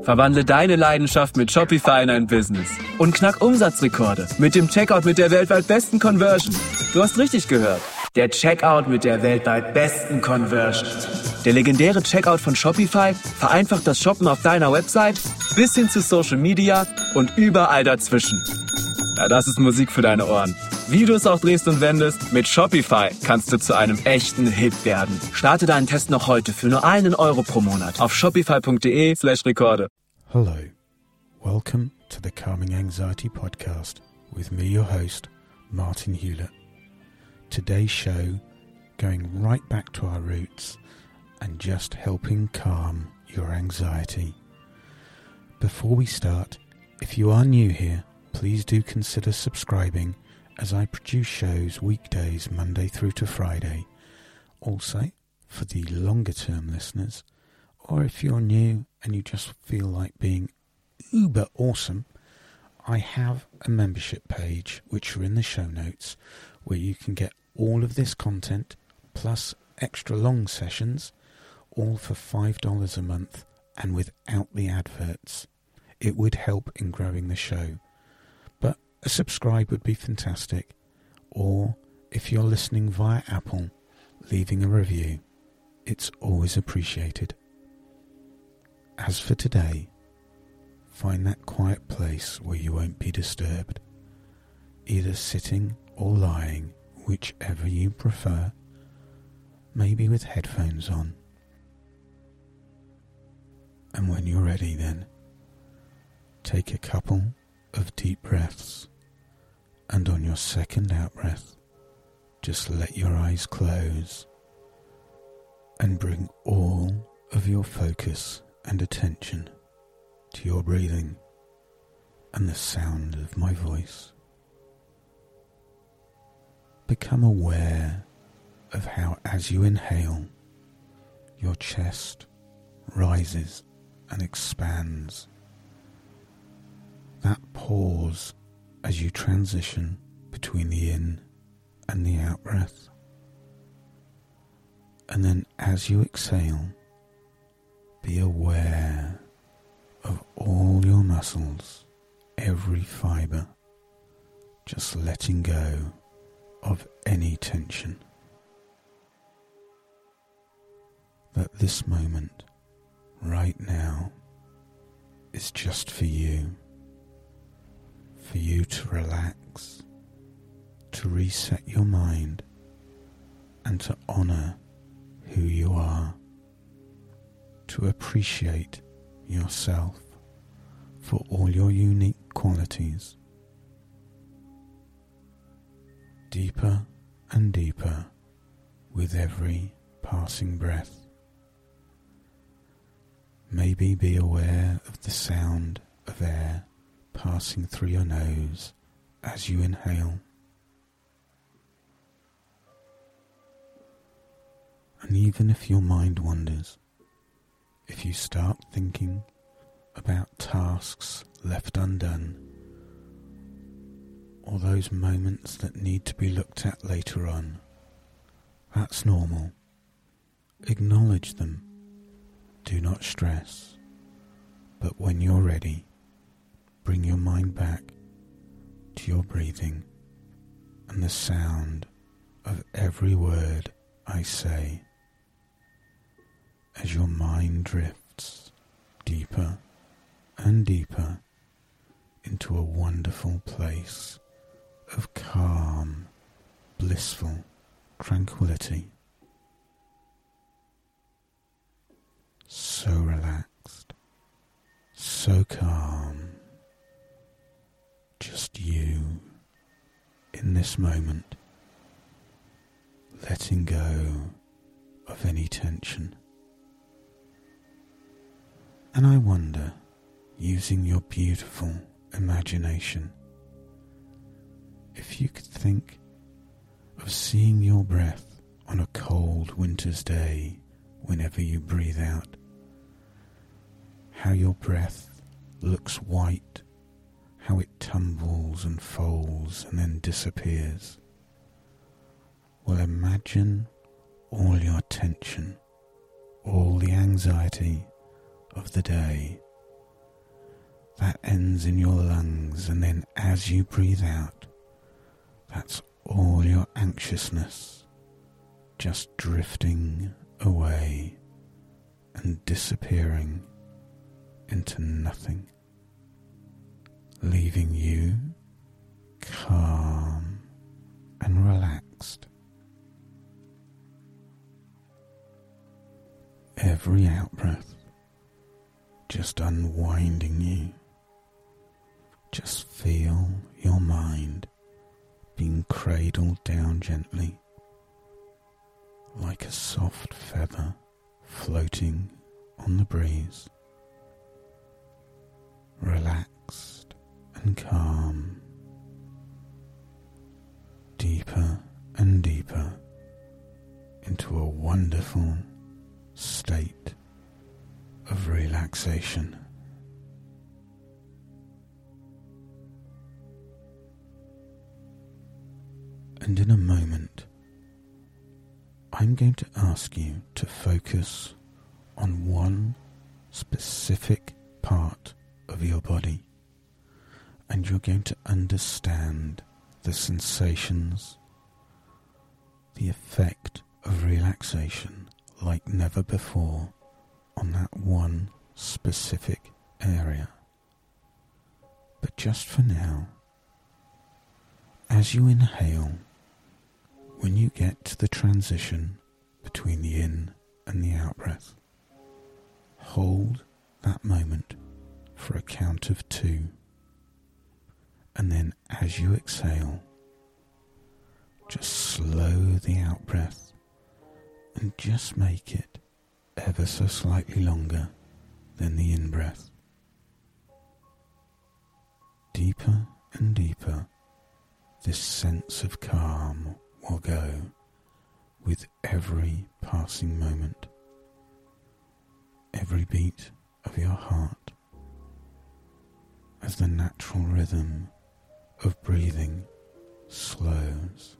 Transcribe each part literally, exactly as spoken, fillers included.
Verwandle deine Leidenschaft mit Shopify in ein Business und knack Umsatzrekorde mit dem Checkout mit der weltweit besten Conversion. Du hast richtig gehört. Der Checkout mit der weltweit besten Conversion. Der legendäre Checkout von Shopify vereinfacht das Shoppen auf deiner Website bis hin zu Social Media und überall dazwischen. Ja, das ist Musik für deine Ohren. Wie du es auch drehst und wendest, mit Shopify kannst du zu einem echten Hit werden. Starte deinen Test noch heute für nur einen Euro pro Monat auf shopify.de slash Rekorde. Hello, welcome to the Calming Anxiety Podcast with me, your host, Martin Hewlett. Today's show going right back to our roots and just helping calm your anxiety. Before we start, if you are new here, please do consider subscribing as I produce shows weekdays Monday through to Friday. Also, for the longer term listeners, or if you're new and you just feel like being uber awesome, I have a membership page which are in the show notes where you can get all of this content plus extra long sessions, all for five dollars a month and without the adverts. It would help in growing the show. But a subscribe would be fantastic. Or if you're listening via Apple, leaving a review. It's always appreciated. As for today, find that quiet place where you won't be disturbed, either sitting or lying, whichever you prefer, maybe with headphones on. And when you're ready then, take a couple of deep breaths, and on your second out breath, just let your eyes close and bring all of your focus and attention to your breathing and the sound of my voice. Become aware of how, as you inhale, your chest rises and expands. That pause as you transition between the in and the out breath. And then as you exhale, be aware of all your muscles, every fibre, just letting go of any tension. That this moment, right now, is just for you. For you to relax, to reset your mind, and to honour who you are. To appreciate yourself for all your unique qualities. Deeper and deeper with every passing breath. Maybe be aware of the sound of air passing through your nose as you inhale. And even if your mind wanders, if you start thinking about tasks left undone, or those moments that need to be looked at later on, that's normal. Acknowledge them. Do not stress. But when you're ready, bring your mind back to your breathing and the sound of every word I say. As your mind drifts deeper and deeper into a wonderful place of calm, blissful tranquility. So relaxed, so calm, just you in this moment, letting go of any tension. And I wonder, using your beautiful imagination, if you could think of seeing your breath on a cold winter's day whenever you breathe out, how your breath looks white, how it tumbles and folds and then disappears. Well, imagine all your tension, all the anxiety of the day that ends in your lungs, and then as you breathe out, that's all your anxiousness just drifting away and disappearing into nothing, leaving you calm and relaxed. Every out-breath just unwinding you. Just feel your mind being cradled down gently, like a soft feather floating on the breeze, relaxed and calm, deeper and deeper into a wonderful state of relaxation. And in a moment, I'm going to ask you to focus on one specific part of your body, and you're going to understand the sensations, the effect of relaxation like never before on that one specific area. But just for now, as you inhale, when you get to the transition between the in and the out breath, hold that moment for a count of two, and then as you exhale, just slow the out breath and just make it ever so slightly longer than the in breath. Deeper and deeper, this sense of calm will go with every passing moment, every beat of your heart, as the natural rhythm of breathing slows,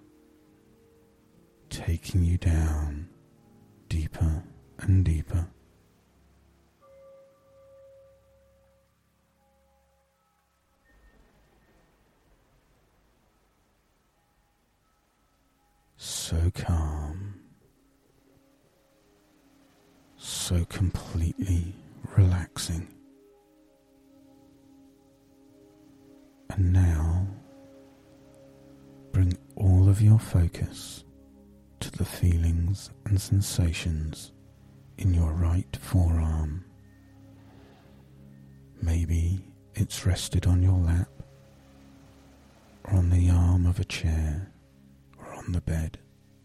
taking you down deeper and deeper. So calm, so completely relaxing. And now, bring all of your focus to the feelings and sensations in your right forearm. Maybe it's rested on your lap, or on the arm of a chair, or on the bed.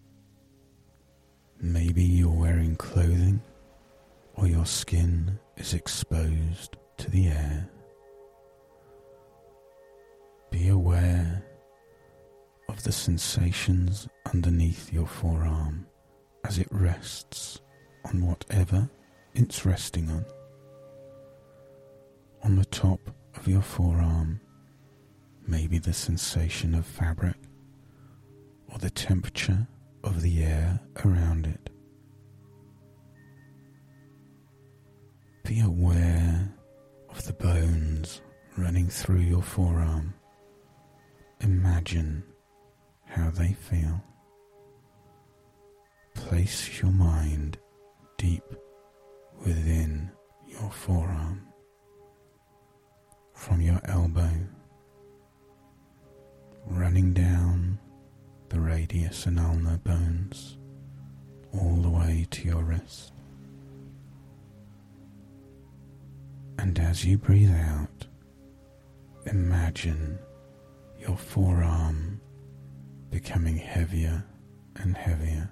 Maybe you're wearing clothing, or your skin is exposed to the air. Be aware of the sensations underneath your forearm as it rests on whatever it's resting on. On the top of your forearm, maybe the sensation of fabric or the temperature of the air around it. Be aware of the bones running through your forearm. Imagine how they feel. Place your mind deep within your forearm, from your elbow, running down the radius and ulnar bones, all the way to your wrist. And as you breathe out, imagine your forearm becoming heavier and heavier.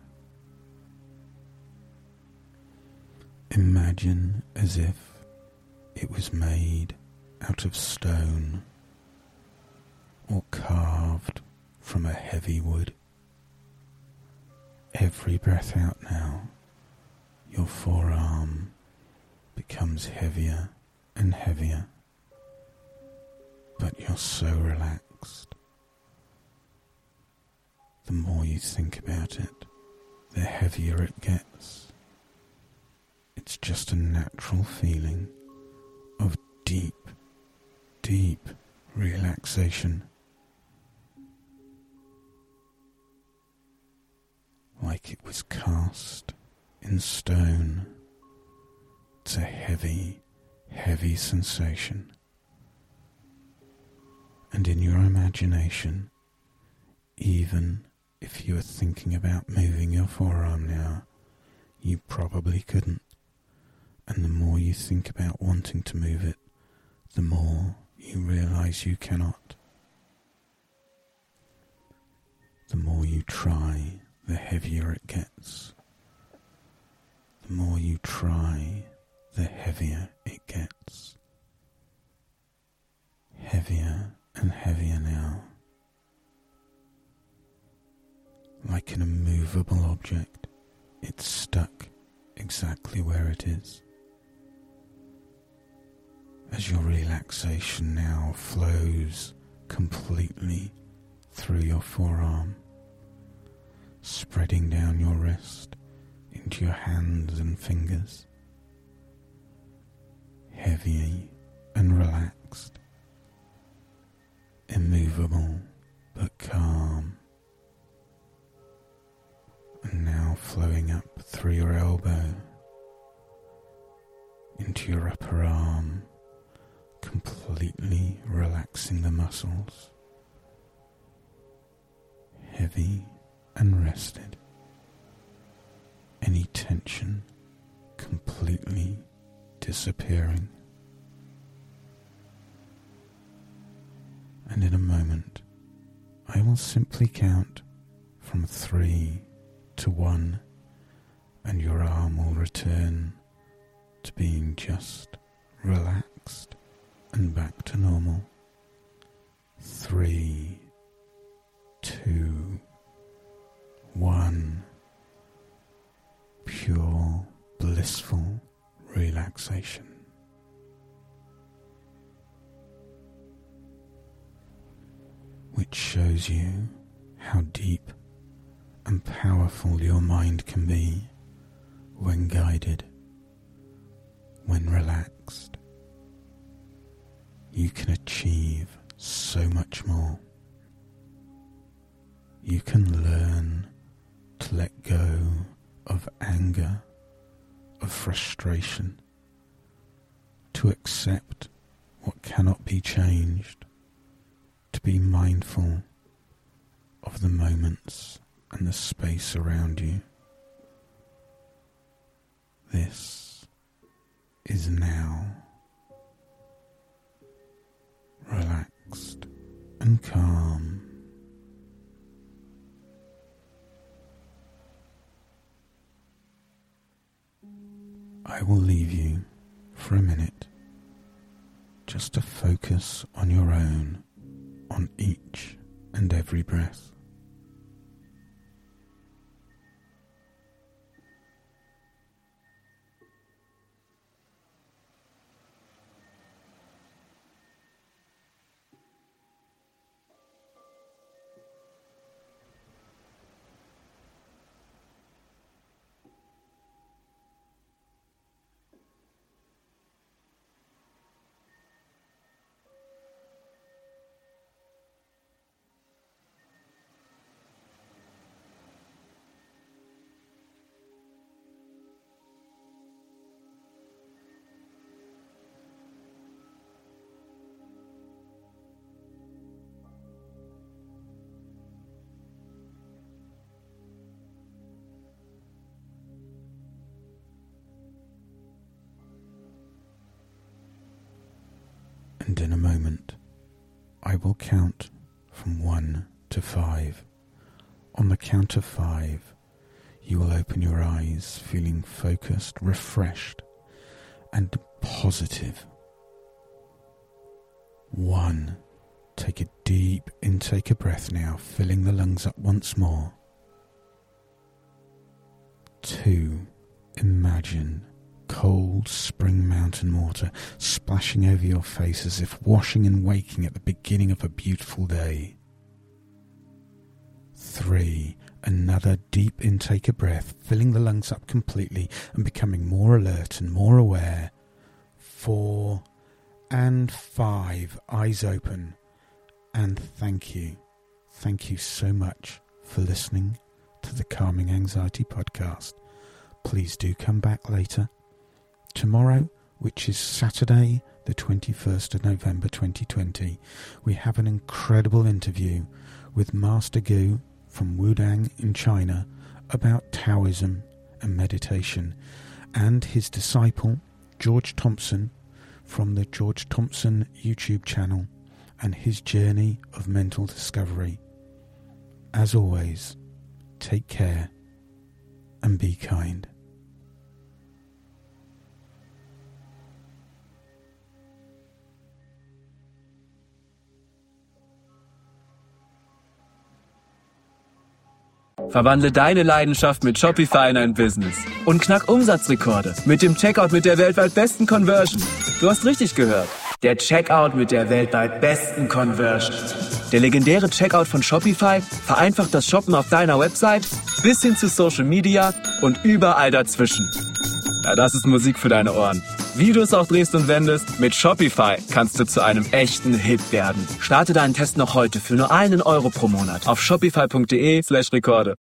Imagine as if it was made out of stone or carved from a heavy wood. Every breath out now, your forearm becomes heavier and heavier, but you're so relaxed. The more you think about it, the heavier it gets. It's just a natural feeling of deep, relaxation, like it was cast in stone. It's a heavy, heavy sensation. And in your imagination, even if you were thinking about moving your forearm now, you probably couldn't. And the more you think about wanting to move it, the more you realize you cannot. The more you try, the heavier it gets. The more you try, the heavier it gets. Heavier and heavier now. Like an immovable object, it's stuck exactly where it is. As your relaxation now flows completely through your forearm, spreading down your wrist into your hands and fingers, heavy and relaxed, immovable but calm, and now flowing up through your elbow into your upper arm, completely relaxing the muscles, heavy and rested, any tension completely disappearing. And in a moment, I will simply count from three to one, and your arm will return to being just relaxed and back to normal. Three, two, one. Pure, blissful relaxation. Which shows you how deep and powerful your mind can be when guided, when relaxed. You can achieve so much more. You can learn to let go of anger, of frustration, to accept what cannot be changed, to be mindful of the moments and the space around you. This is now. Relaxed and calm. I will leave you for a minute just to focus on your own, on each and every breath. And in a moment, I will count from one to five. On the count of five, you will open your eyes feeling focused, refreshed, and positive. One. Take a deep intake of breath now, filling the lungs up once more. Two. Imagine cold spring mountain water splashing over your face as if washing and waking at the beginning of a beautiful day. Three, another deep intake of breath, filling the lungs up completely and becoming more alert and more aware. Four and five, eyes open, and thank you. Thank you so much for listening to the Calming Anxiety podcast. Please do come back later. Tomorrow, which is Saturday, the twenty-first of November twenty twenty, we have an incredible interview with Master Gu from Wudang in China about Taoism and meditation, and his disciple George Thompson from the George Thompson YouTube channel and his journey of mental discovery. As always, take care and be kind. Verwandle deine Leidenschaft mit Shopify in ein Business und knack Umsatzrekorde mit dem Checkout mit der weltweit besten Conversion. Du hast richtig gehört. Der Checkout mit der weltweit besten Conversion. Der legendäre Checkout von Shopify vereinfacht das Shoppen auf deiner Website bis hin zu Social Media und überall dazwischen. Ja, das ist Musik für deine Ohren. Wie du es auch drehst und wendest, mit Shopify kannst du zu einem echten Hit werden. Starte deinen Test noch heute für nur einen Euro pro Monat auf shopify punkt de slash Rekorde.